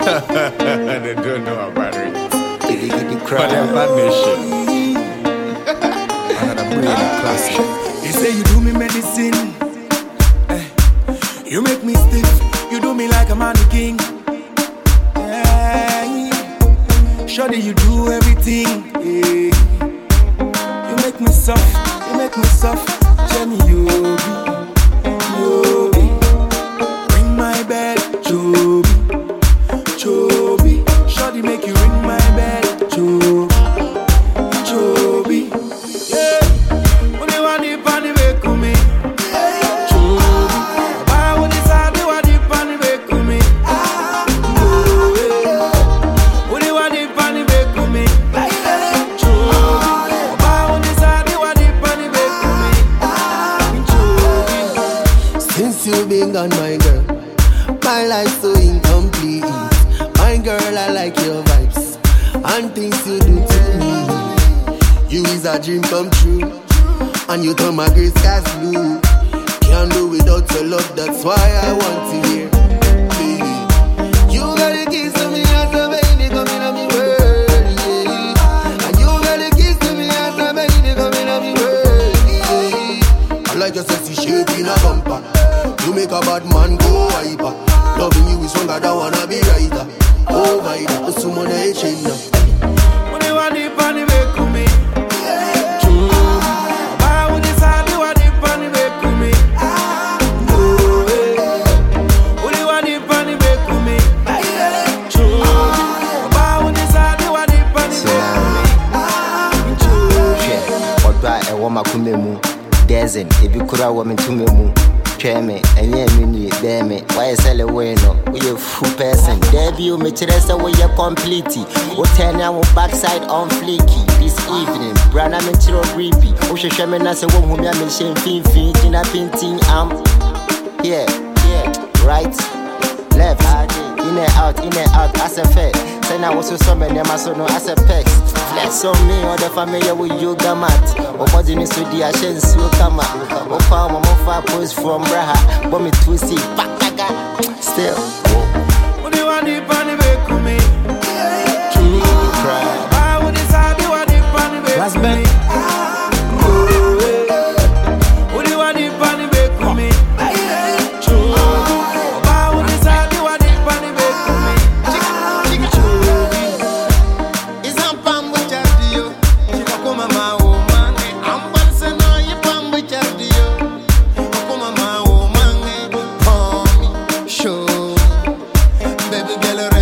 They don't know about it. But they're bad nation. Another brilliant classic. They say you do me medicine. You make me stiff. You do me like a mannequin. Shawty, you do everything. You make me soft. You make me soft. Jenny, you be. Ring my bell, Joby. Joby. Shawty, make you ring my bell, Joby. Joby. Yeah. When you want the party, wake me. Joby. Why would you say you want the party, wake me? When you want the party, wake me. Joby. Why would you say you want the party, wake me? Joby. Since you've been gone, my girl, my life's so incomplete. My girl, I like your vibes and things you do to me. You is a dream come true, and you turn my gray skies blue. Can't do without your love, that's why I want to hear, baby. You got the keys to me, as a baby, coming on me world, yeah. And you got the keys to me, as a baby, coming on me world, yeah. I like your sexy shape in a bumper. You make a bad man go hyper. Loving you is stronger than wanna be writer. Oh my God, so much I change now. When you want the party, wake me. Why would you say you want the party, wake me? When you want the party, wake me. Why would you say you want the party, wake me? Oba e wo makume mu. Dezen e bi kura wo me tume mu. Me and yeah, me bear me. Why you sell away no? We a full person. Debut me chiresa we a complete. We turn our backside on fleeky. This evening, Brana me chiro creepy. O she shame na se wo hu me am shen fin tina painting yeah, right, left, in and out, as a fact. Say now also so many so no as a pex. Flex on me or the family with you gamat. Or body needs to the ashes you come up. Or found my far post from Braha. But me twisty back still. When you want the party, wake me. Cry. Why would you say you want the party, wake me? When you want the party, wake me. Why would you say you want the party, wake me? It's a pam with your deal. You come on my woman. I'm passing on your pam with your deal. Come on my woman. Show. Baby girl,